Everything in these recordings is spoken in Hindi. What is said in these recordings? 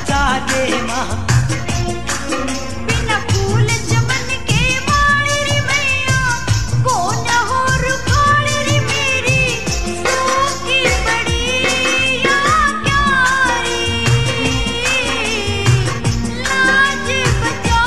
बचा दे माँ। बिना फूल चमन के माड़ी री मैया को न हो रुखाड़ी री मेरी सूखी पड़ी या क्यारी। लाज बचा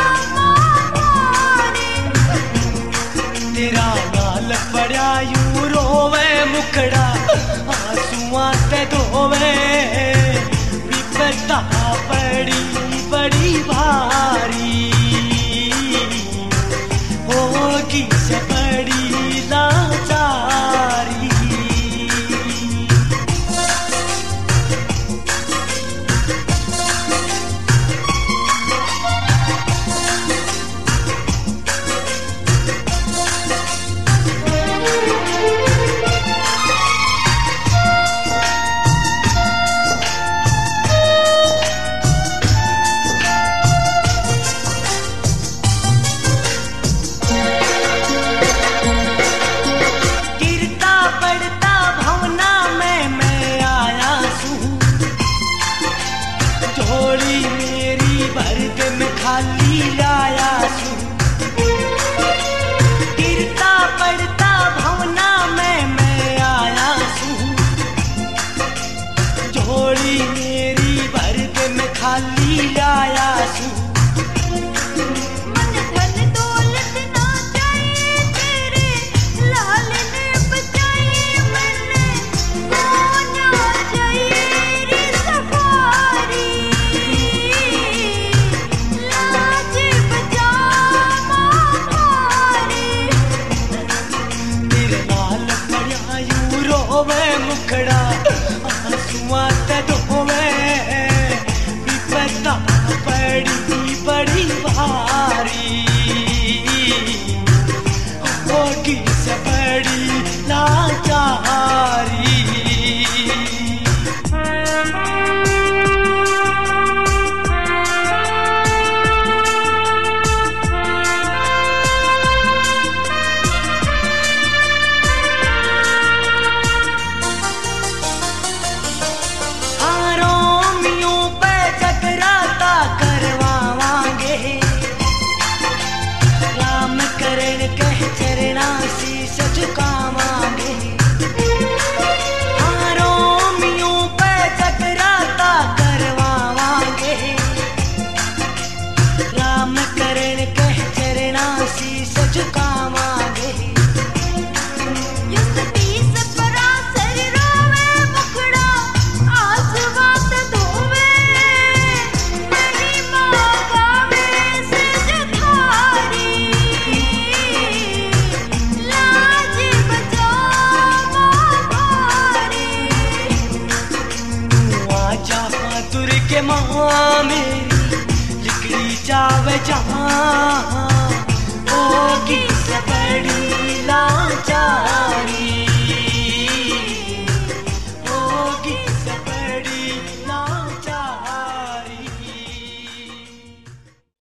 मारे तेरा गाल पड़ा यूं रोवे मुखड़ा आंसुआं ते धोवे। विपदा पड़ी बड़ी भारी होगी से बड़ी लाचारी। झोली मेरी भर के मैं खाली लाया सू। गिरता पड़ता भवना में मैं आया सू। झोली मेरी भर के मैं खाली लाया सू। मन धन दौलत ना चाहिए तेरे लाल ने बचाई मैंने को ना चाहिए रे सफारी। लाज बचा मारे तेरे लाल पड़ा यूं रोवे मुखड़ा आंसुआं ते धोवे। विपदा पड़ी बड़ी भारी होगी से बड़ी लाचारी। चरना शीश झुकावांगे रोमियों पे जगराता करवावांगे। राम करण कह चरना शीश झुकावांगे। के माँ मेरी लिखड़ी जावे जहाँ होगी से बड़ी लाचारी।